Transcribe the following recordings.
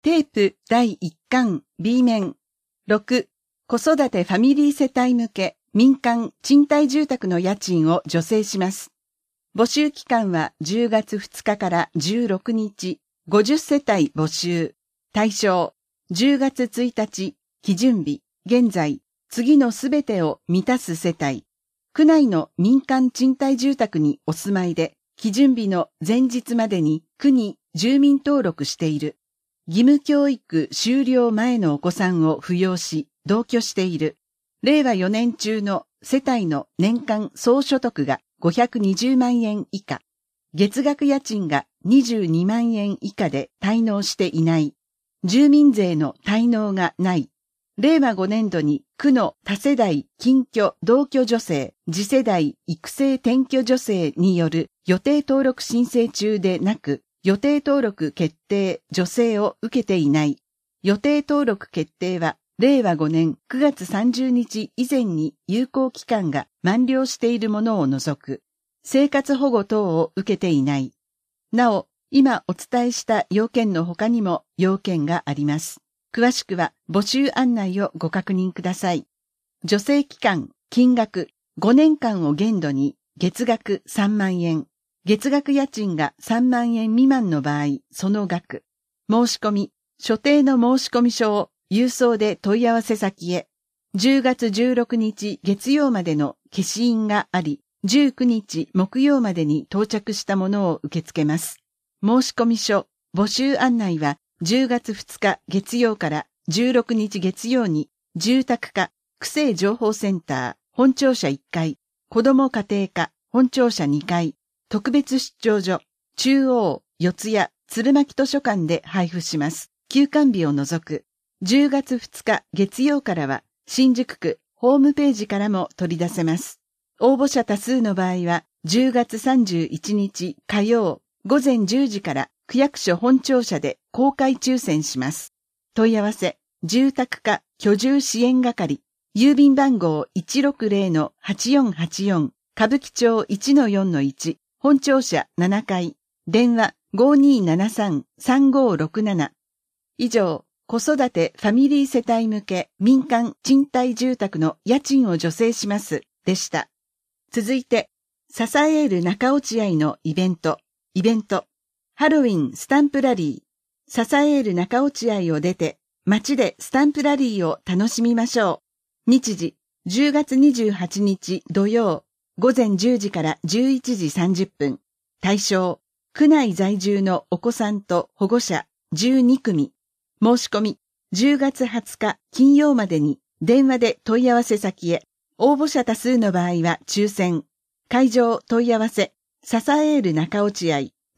テープ第1巻 B 面6子育てファミリー世帯向け民間賃貸住宅の家賃を助成します。募集期間は10月2日から16日、50世帯募集。対象、10月1日、基準日、現在、次のすべてを満たす世帯。区内の民間賃貸住宅にお住まいで、基準日の前日までに区に住民登録している。義務教育終了前のお子さんを扶養し、同居している。令和4年中の世帯の年間総所得が520万円以下。月額家賃が22万円以下で滞納していない。住民税の滞納がない。令和5年度に区の多世代近居同居助成、次世代育成転居助成による予定登録申請中でなく、予定登録決定助成を受けていない。予定登録決定は令和5年9月30日以前に有効期間が満了しているものを除く。生活保護等を受けていない。なお、今お伝えした要件の他にも要件があります。詳しくは募集案内をご確認ください。助成期間、金額、5年間を限度に月額3万円。月額家賃が3万円未満の場合、その額。申し込み、所定の申込書を郵送で問い合わせ先へ。10月16日月曜までの消印があり、19日木曜までに到着したものを受け付けます。申込書、募集案内は10月2日月曜から16日月曜に住宅課、区政情報センター、本庁舎1階、子ども家庭課、本庁舎2階、特別出張所、中央、四谷、鶴巻図書館で配布します。休館日を除く。10月2日月曜からは、新宿区ホームページからも取り出せます。応募者多数の場合は、10月31日火曜、午前10時から区役所本庁舎で公開抽選します。問い合わせ、住宅課居住支援係、郵便番号 160-8484、歌舞伎町 1-4-1、本庁舎7階、電話 5273-3567。以上、子育てファミリー世帯向け民間賃貸住宅の家賃を助成しますでした。続いて、ササエール中落合のイベント、ハロウィンスタンプラリー、ササエール中落合を出て、街でスタンプラリーを楽しみましょう。日時、10月28日土曜、午前10時から11時30分。対象、区内在住のお子さんと保護者12組。申し込み、10月20日金曜までに電話で問い合わせ先へ。応募者多数の場合は抽選。会場問い合わせ、ササエール中落合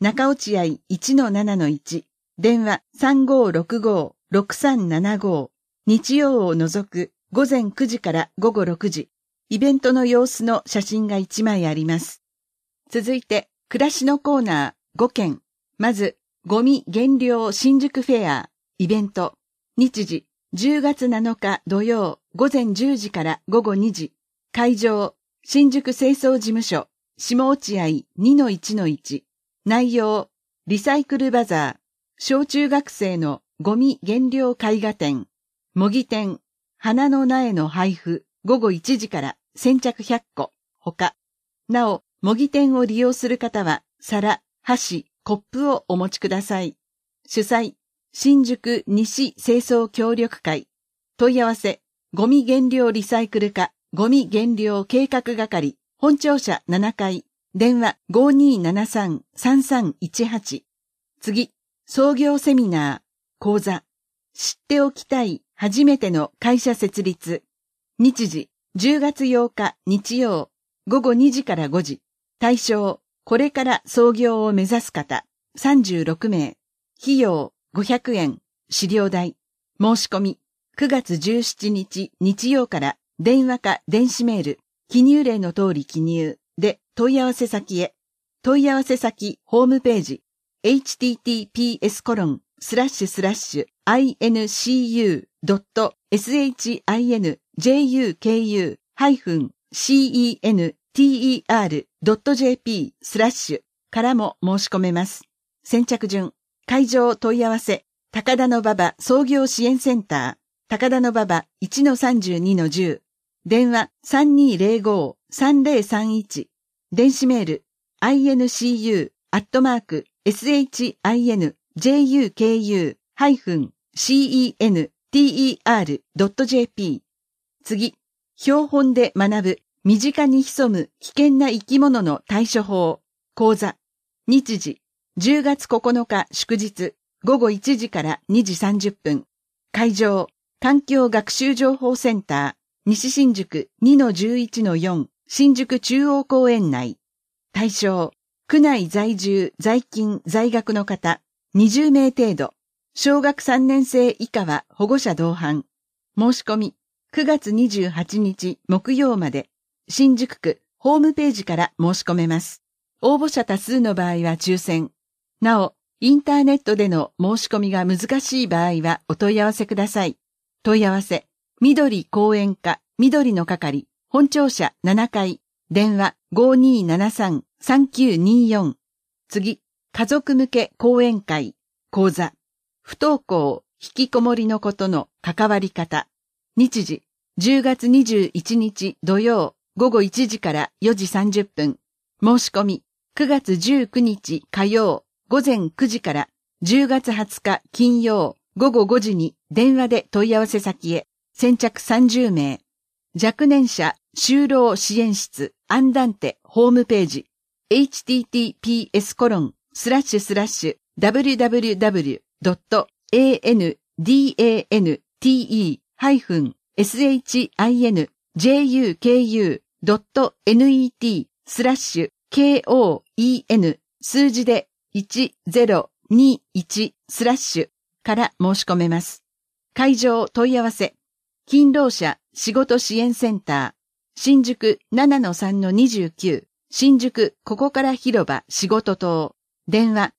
1-7-1。電話 3565-6375。日曜を除く午前9時から午後6時。イベントの様子の写真が1枚あります。続いて、暮らしのコーナー5件。まず、ゴミ減量新宿フェア、イベント。日時、10月7日土曜、午前10時から午後2時。会場、新宿清掃事務所、下落合 2-1-1。内容、リサイクルバザー、小中学生のゴミ減量絵画展、模擬店、花の苗の配布、午後1時から先着100個、他。なお、模擬店を利用する方は、皿、箸、コップをお持ちください。主催、新宿西清掃協力会。問い合わせ、ゴミ減量リサイクル課、ゴミ減量計画係、本庁舎7階、電話 5273-3318。次、創業セミナー、講座。知っておきたい初めての会社設立。日時、10月8日日曜、午後2時から5時。対象、これから創業を目指す方、36名。費用、500円。資料代。申し込み、9月17日日曜から電話か電子メール、記入例の通り記入で問い合わせ先へ。問い合わせ先ホームページ、https://incu.shinjuker-center.jp/ からも申し込めます。先着順、会場問い合わせ、 高田馬場創業支援センター、高田馬場 1-32-10、電話 3205-3031、電子メール incu@shinjuker-center.jp。次、標本で学ぶ身近に潜む危険な生き物の対処法、講座。日時、10月9日祝日、午後1時から2時30分。会場、環境学習情報センター、西新宿 2-11-4、新宿中央公園内。対象、区内在住、在勤、在学の方、20名程度。小学3年生以下は保護者同伴。申し込み、9月28日木曜まで、新宿区ホームページから申し込めます。応募者多数の場合は抽選。なお、インターネットでの申し込みが難しい場合はお問い合わせください。問い合わせ、緑講演課、緑の係、本庁舎7階、電話 5273-3924。次、家族向け講演会、講座。不登校、引きこもりのことの関わり方。日時、10月21日土曜、午後1時から4時30分。申し込み、9月19日火曜、午前9時から10月20日金曜、午後5時に電話で問い合わせ先へ。先着30名。若年者就労支援室アンダンテホームページ。https://www.andante-juku.net/KOEN 数字で1021/ から申し込めます。会場問い合わせ。勤労者仕事支援センター。新宿 7-3-29。新宿ここから広場仕事棟。電話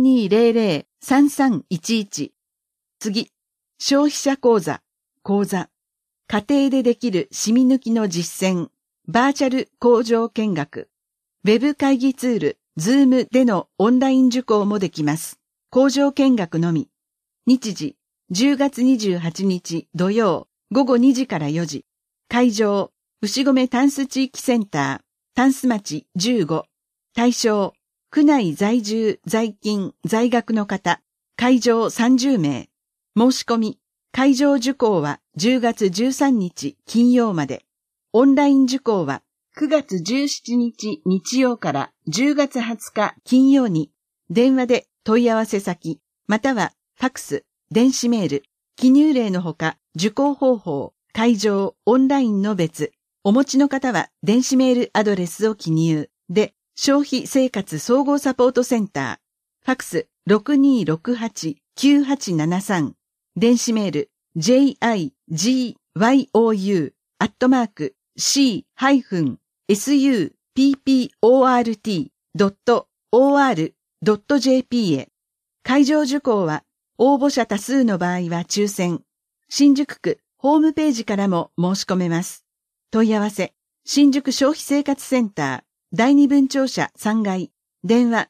3200-3311。次。消費者講座。講座。家庭でできる染み抜きの実践。バーチャル工場見学。ウェブ会議ツール、Zoom でのオンライン受講もできます。工場見学のみ。日時、10月28日土曜、午後2時から4時。会場、牛込タンス地域センター、タンス町15。対象、区内在住、在勤、在学の方。会場30名。申し込み、会場受講は10月13日金曜まで。オンライン受講は9月17日日曜から10月20日金曜に電話で問い合わせ先、またはファクス、電子メール、記入例のほか受講方法、会場、オンラインの別。お持ちの方は電子メールアドレスを記入で消費生活総合サポートセンター、ファクス 6268-9873、電子メール jigyou-support.or.jp へ。会場受講は応募者多数の場合は抽選。新宿区ホームページからも申し込めます。問い合わせ、新宿消費生活センター、第二分庁舎3階、電話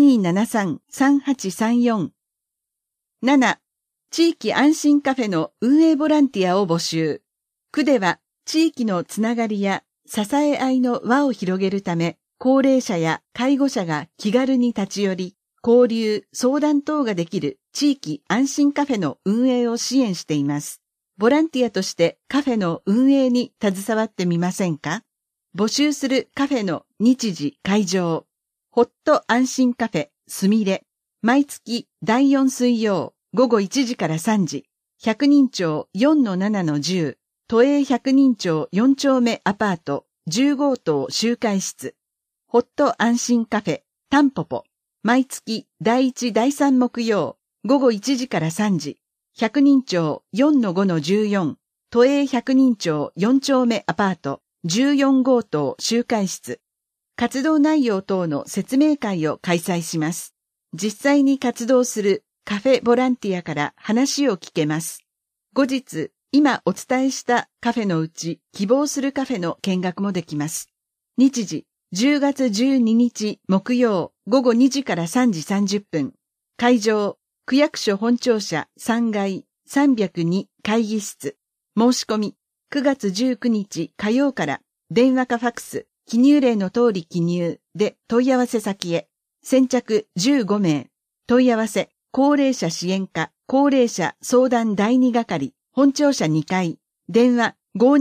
5273-3834。7、地域安心カフェの運営ボランティアを募集。区では地域のつながりや支え合いの輪を広げるため、高齢者や介護者が気軽に立ち寄り、交流、相談等ができる地域安心カフェの運営を支援しています。ボランティアとしてカフェの運営に携わってみませんか？募集するカフェの日時、会場。ホット安心カフェ、すみれ。毎月第4水曜、午後1時から3時。百人町 4-7-10。都営百人町4丁目アパート10号棟集会室。ホット安心カフェ、タンポポ。毎月第1、第3木曜、午後1時から3時。百人町 4-5-14。都営百人町4丁目アパート14号棟集会室。活動内容等の説明会を開催します。実際に活動するカフェボランティアから話を聞けます。後日、今お伝えしたカフェのうち希望するカフェの見学もできます。日時、10月12日木曜午後2時から3時30分。会場、 区役所本庁舎3階302会議室。申し込み、9月19日火曜から電話かファクス、記入例の通り記入で問い合わせ先へ。先着15名。問い合わせ、高齢者支援課、高齢者相談第2係、本庁舎2階。電話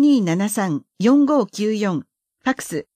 5273-4594。ファクス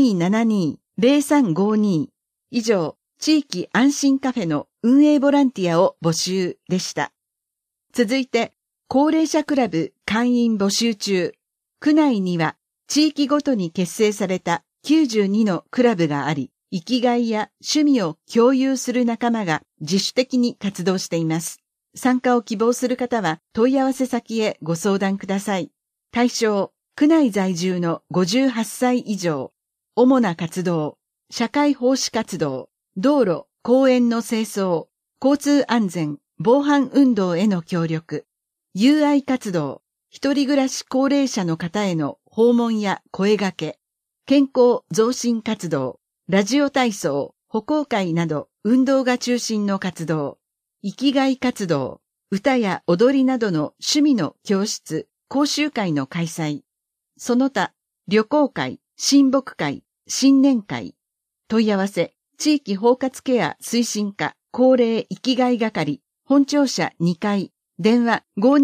5272-0352。以上、地域安心カフェの運営ボランティアを募集でした。続いて、高齢者クラブ会員募集中。区内には地域ごとに結成された92のクラブがあり、生きがいや趣味を共有する仲間が自主的に活動しています。参加を希望する方は問い合わせ先へご相談ください。対象、区内在住の58歳以上。主な活動、社会奉仕活動、道路、公園の清掃、交通安全、防犯運動への協力、友愛活動、一人暮らし高齢者の方への訪問や声掛け、健康増進活動、ラジオ体操、歩行会など運動が中心の活動、生きがい活動、歌や踊りなどの趣味の教室、講習会の開催、その他、旅行会、親睦会、新年会、問い合わせ、地域包括ケア推進課、高齢生きがい係、本庁舎2階、電話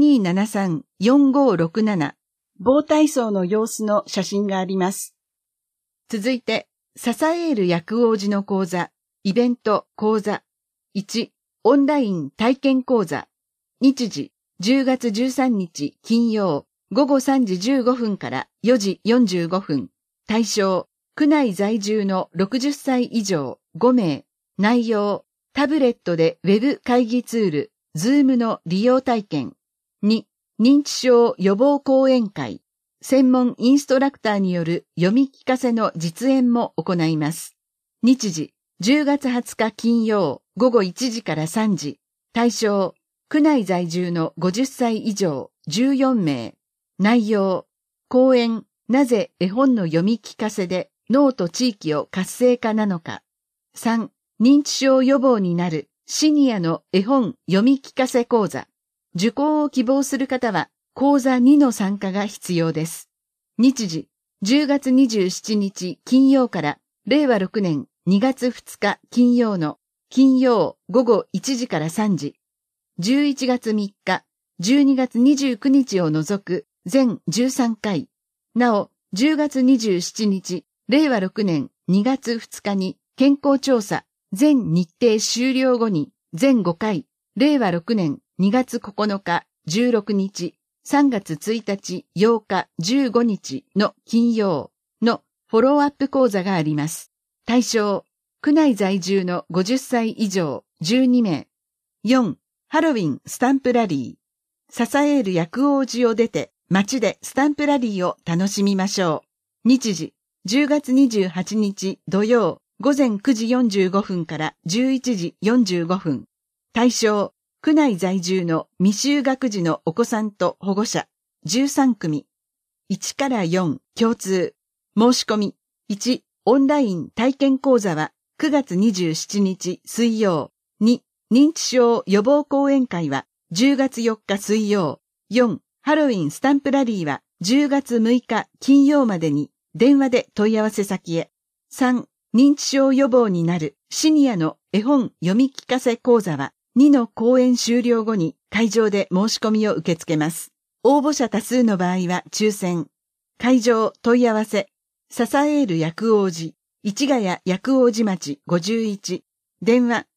5273-4567、棒体操の様子の写真があります。続いて、支える薬王子の講座、イベント講座、1、オンライン体験講座、日時、10月13日金曜、午後3時15分から4時45分、対象、区内在住の60歳以上5名、内容、タブレットでウェブ会議ツール、Zoom の利用体験。2、認知症予防講演会。専門インストラクターによる読み聞かせの実演も行います。日時、10月20日金曜、午後1時から3時。対象、区内在住の50歳以上14名。内容、講演、なぜ絵本の読み聞かせで脳と地域を活性化なのか。3、認知症予防になるシニアの絵本読み聞かせ講座。受講を希望する方は講座2の参加が必要です。日時、10月27日金曜から令和6年2月2日金曜の金曜午後1時から3時。11月3日、12月29日を除く全13回。なお、10月27日、令和6年2月2日に健康調査全日程終了後に全5回、令和6年2月9日、16日、3月1日、8日、15日の金曜のフォローアップ講座があります。対象、区内在住の50歳以上12名。4、ハロウィンスタンプラリー。支える薬王子を出て街でスタンプラリーを楽しみましょう。日時、10月28日土曜、午前9時45分から11時45分。対象、区内在住の未就学児のお子さんと保護者、13組。1から4、共通。申し込み。1、オンライン体験講座は9月27日水曜。2、認知症予防講演会は10月4日水曜。4、ハロウィンスタンプラリーは10月6日金曜までに電話で問い合わせ先へ。3、認知症予防になるシニアの絵本読み聞かせ講座は2の講演終了後に会場で申し込みを受け付けます。応募者多数の場合は抽選。会場問い合わせ。支える薬王子。市ヶ谷薬王子町51。電話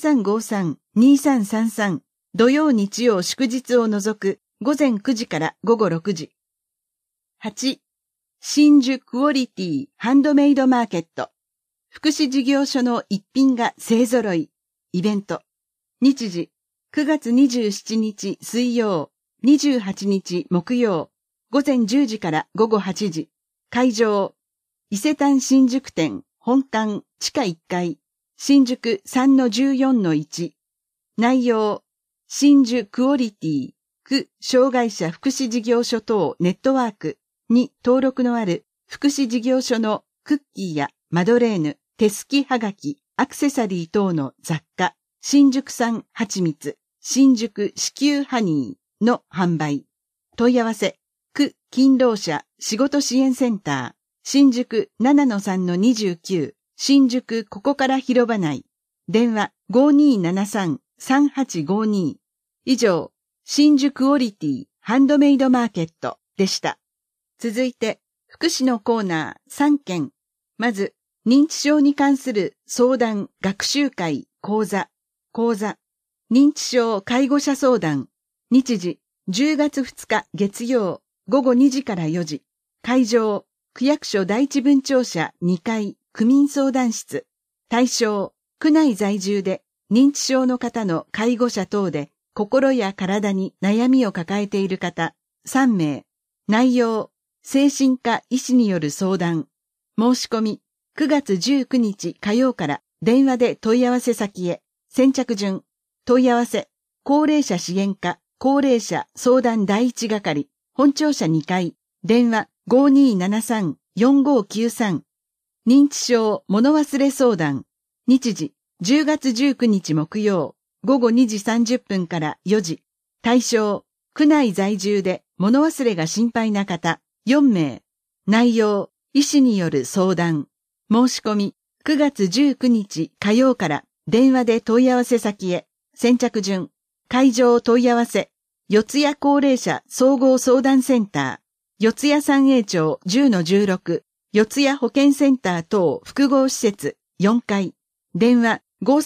3353-2333。土曜日曜祝日を除く午前9時から午後6時。8、真珠クオリティハンドメイドマーケット。福祉事業所の一品が勢揃い。イベント。日時、9月27日水曜、28日木曜、午前10時から午後8時。会場、伊勢丹新宿店本館地下1階、新宿 3-14-1。内容、真珠クオリティ区障害者福祉事業所等ネットワークに登録のある福祉事業所のクッキーやマドレーヌ、手すきはがき、アクセサリー等の雑貨、 新宿産蜂蜜、新宿子宮ハニーの販売。問い合わせ、区勤労者仕事支援センター、新宿 7-3-29、新宿ここから広場内。電話 5273-3852。以上、新宿クオリティハンドメイドマーケットでした。続いて、福祉のコーナー3件。まず、認知症に関する相談、学習会、講座。認知症介護者相談。日時、10月2日月曜、午後2時から4時。会場、区役所第一分庁舎2階、区民相談室。対象、区内在住で認知症の方の介護者等で心や体に悩みを抱えている方3名。内容、精神科医師による相談。申し込み、9月19日火曜から電話で問い合わせ先へ。先着順、問い合わせ、高齢者支援課、高齢者相談第一係、本庁舎2階、電話 5273-4593。認知症物忘れ相談。日時、10月19日木曜、午後2時30分から4時。対象、区内在住で物忘れが心配な方、4名。内容、医師による相談。申し込み、9月19日火曜から電話で問い合わせ先へ。先着順、会場問い合わせ、四谷高齢者総合相談センター、四谷三栄町 10-16、四谷保健センター等複合施設4階。電話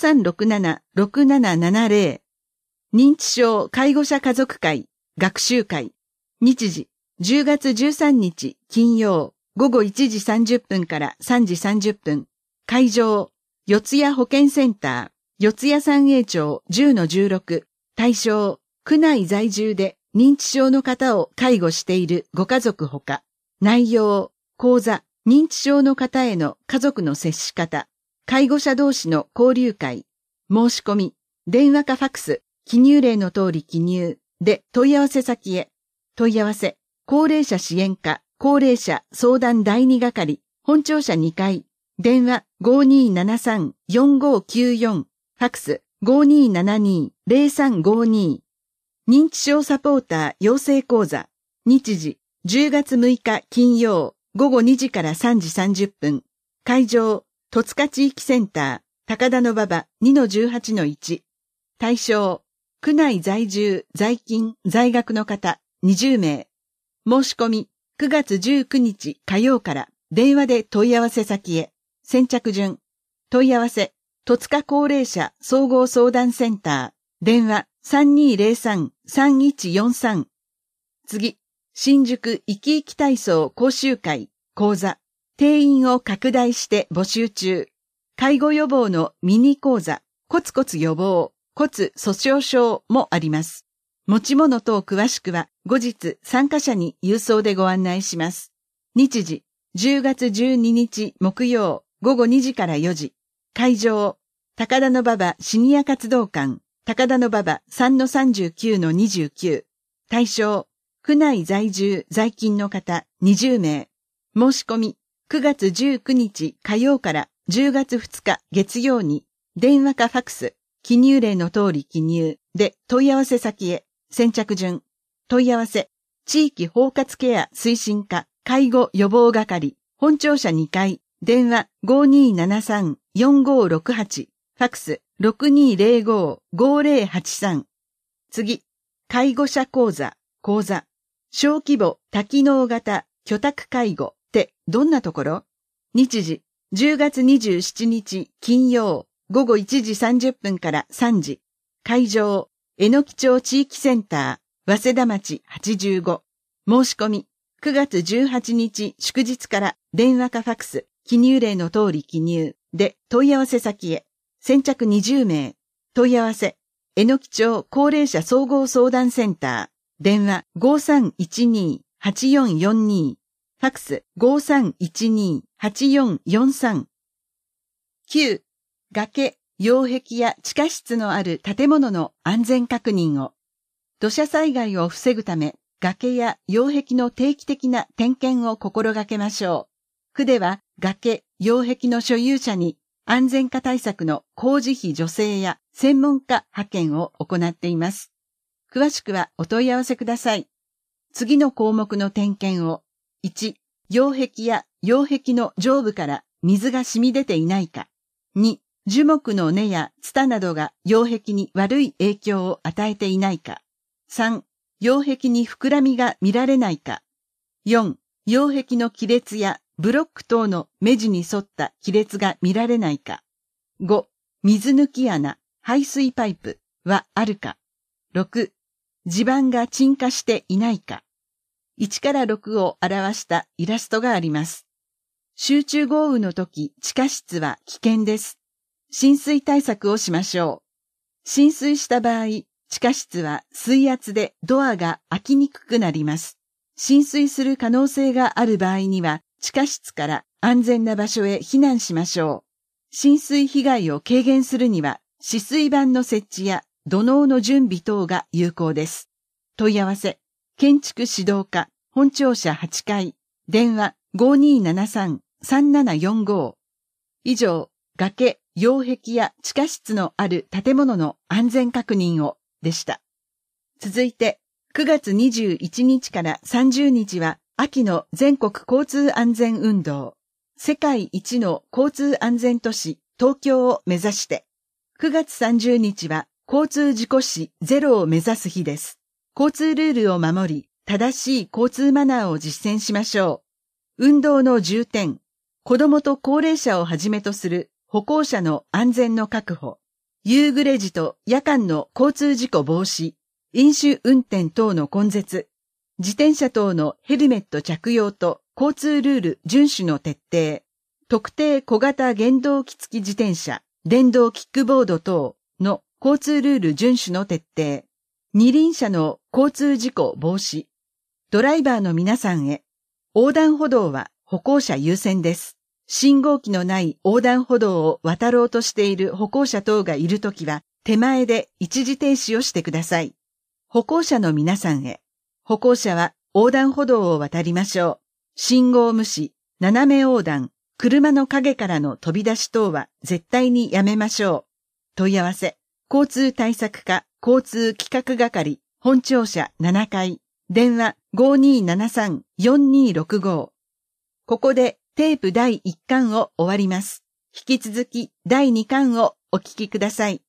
5367-6770。認知症介護者家族会、学習会。日時、10月13日金曜、午後1時30分から3時30分。会場、四谷保健センター、四谷三栄町 10-16。対象、区内在住で認知症の方を介護しているご家族ほか。内容、講座、認知症の方への家族の接し方。介護者同士の交流会。申し込み、電話かファクス、記入例の通り記入で問い合わせ先へ。問い合わせ、高齢者支援課、高齢者相談第二係、本庁舎2階。電話 5273-4594。ファクス 5272-0352。認知症サポーター養成講座。日時、10月6日金曜、午後2時から3時30分。会場、戸塚地域センター、高田馬場 2-18-1。対象、区内在住、在勤、在学の方20名。申し込み、9月19日火曜から電話で問い合わせ先へ。先着順。問い合わせ、戸塚高齢者総合相談センター。電話 3203-3143。次、新宿生き生き体操講習会、講座。定員を拡大して募集中。介護予防のミニ講座、コツコツ予防、骨粗鬆症もあります。持ち物等詳しくは後日参加者に郵送でご案内します。日時、10月12日木曜午後2時から4時。会場、高田馬場シニア活動館、高田馬場 3-39-29。対象、区内在住在勤の方20名。申し込み、9月19日火曜から10月2日月曜に電話かファクス、記入例の通り記入で問い合わせ先へ。先着順。問い合わせ、地域包括ケア推進課介護予防係、本庁舎2階、電話 5273-4568、ファクス 6205-5083。次、介護者講座、講座。小規模多機能型居宅介護ってどんなところ？日時、10月27日金曜午後1時30分から3時。会場、榎木町地域センター、早稲田町85。申し込み、9月18日祝日から電話かファクス、記入例の通り記入で問い合わせ先へ。先着20名。問い合わせ、榎木町高齢者総合相談センター。電話 5312-8442。ファクス 5312-8443。9. 崖、擁壁や地下室のある建物の安全確認を。土砂災害を防ぐため、崖や擁壁の定期的な点検を心がけましょう。区では崖、擁壁の所有者に安全化対策の工事費助成や専門家派遣を行っています。詳しくはお問い合わせください。次の項目の点検を、1、擁壁や擁壁の上部から水が染み出ていないか。2、樹木の根やツタなどが擁壁に悪い影響を与えていないか。3、擁壁に膨らみが見られないか。4、擁壁の亀裂やブロック等の目地に沿った亀裂が見られないか。5、水抜き穴、排水パイプはあるか。6、地盤が沈下していないか。1から6を表したイラストがあります。集中豪雨の時、地下室は危険です。浸水対策をしましょう。浸水した場合、地下室は水圧でドアが開きにくくなります。浸水する可能性がある場合には、地下室から安全な場所へ避難しましょう。浸水被害を軽減するには、止水板の設置や土のうの準備等が有効です。問い合わせ、建築指導課、本庁舎8階、電話 5273-3745。以上、崖、擁壁や地下室のある建物の安全確認をでした。続いて、9月21日から30日は秋の全国交通安全運動、世界一の交通安全都市東京を目指して、9月30日は交通事故死ゼロを目指す日です。交通ルールを守り、正しい交通マナーを実践しましょう。運動の重点、子供と高齢者をはじめとする歩行者の安全の確保、夕暮れ時と夜間の交通事故防止、飲酒運転等の根絶、自転車等のヘルメット着用と交通ルール遵守の徹底、特定小型原動機付き自転車、電動キックボード等の交通ルール遵守の徹底、二輪車の交通事故防止、ドライバーの皆さんへ、横断歩道は歩行者優先です。信号機のない横断歩道を渡ろうとしている歩行者等がいるときは、手前で一時停止をしてください。歩行者の皆さんへ、歩行者は横断歩道を渡りましょう。信号無視、斜め横断、車の陰からの飛び出し等は絶対にやめましょう。問い合わせ、交通対策課交通企画係、本庁舎7階、電話 5273-4265。ここでテープ第1巻を終わります。引き続き第2巻をお聞きください。